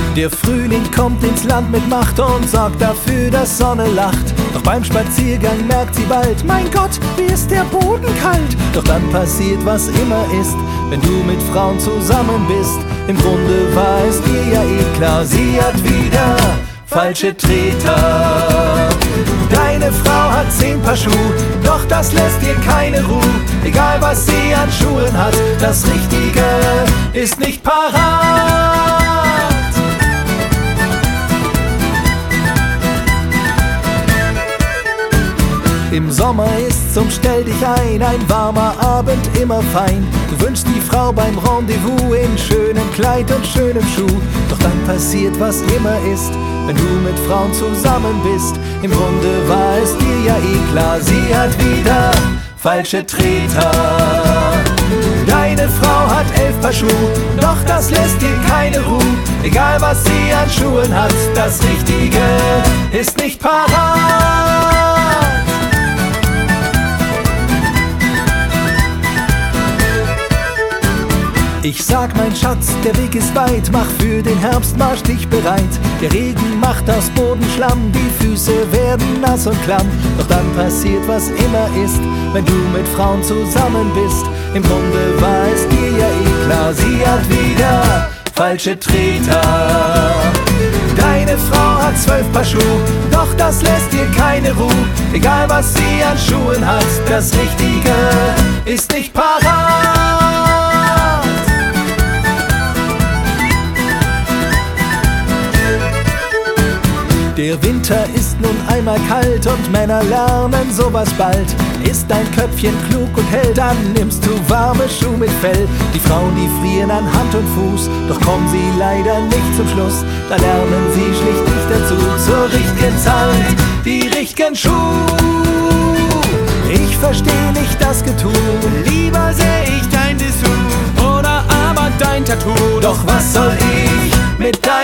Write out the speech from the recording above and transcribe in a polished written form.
Der Frühling kommt ins Land mit Macht und sorgt dafür, dass Sonne lacht. Doch beim Spaziergang merkt sie bald, mein Gott, wie ist der Boden kalt. Doch dann passiert, was immer ist, wenn du mit Frauen zusammen bist. Im Grunde war es dir ja eh klar, sie hat wieder falsche Treter. Deine Frau hat 10 Paar Schuh, doch das lässt ihr keine Ruhe. Egal was sie an Schuhen hat, das Richtige ist nicht parat. Im Sommer ist zum Stell dich ein warmer Abend immer fein. Du wünschst die Frau beim Rendezvous in schönem Kleid und schönem Schuh. Doch dann passiert, was immer ist, wenn du mit Frauen zusammen bist. Im Grunde war es dir ja eh klar, sie hat wieder falsche Treter. Deine Frau hat 11 Paar Schuh, doch das lässt dir keine Ruhe. Egal was sie an Schuhen hat, das Richtige ist nicht parat. Ich sag, mein Schatz, der Weg ist weit, mach für den Herbstmarsch dich bereit. Der Regen macht aus Boden Schlamm, die Füße werden nass und klamm. Doch dann passiert, was immer ist, wenn du mit Frauen zusammen bist. Im Grunde war es dir ja eh klar, sie hat wieder falsche Treter. Deine Frau hat 12 Paar Schuh, doch das lässt dir keine Ruhe. Egal was sie an Schuhen hat, das Richtige ist nicht parat. Der Winter ist nun einmal kalt und Männer lernen sowas bald. Ist dein Köpfchen klug und hell, dann nimmst du warme Schuhe mit Fell. Die Frauen, die frieren an Hand und Fuß, doch kommen sie leider nicht zum Schluss. Da lernen sie schlicht nicht dazu, zur richtigen Zeit die richtigen Schuhe. Ich versteh nicht das Getue, lieber seh ich dein Dessous oder aber dein Tattoo. Doch was soll ich mit deinem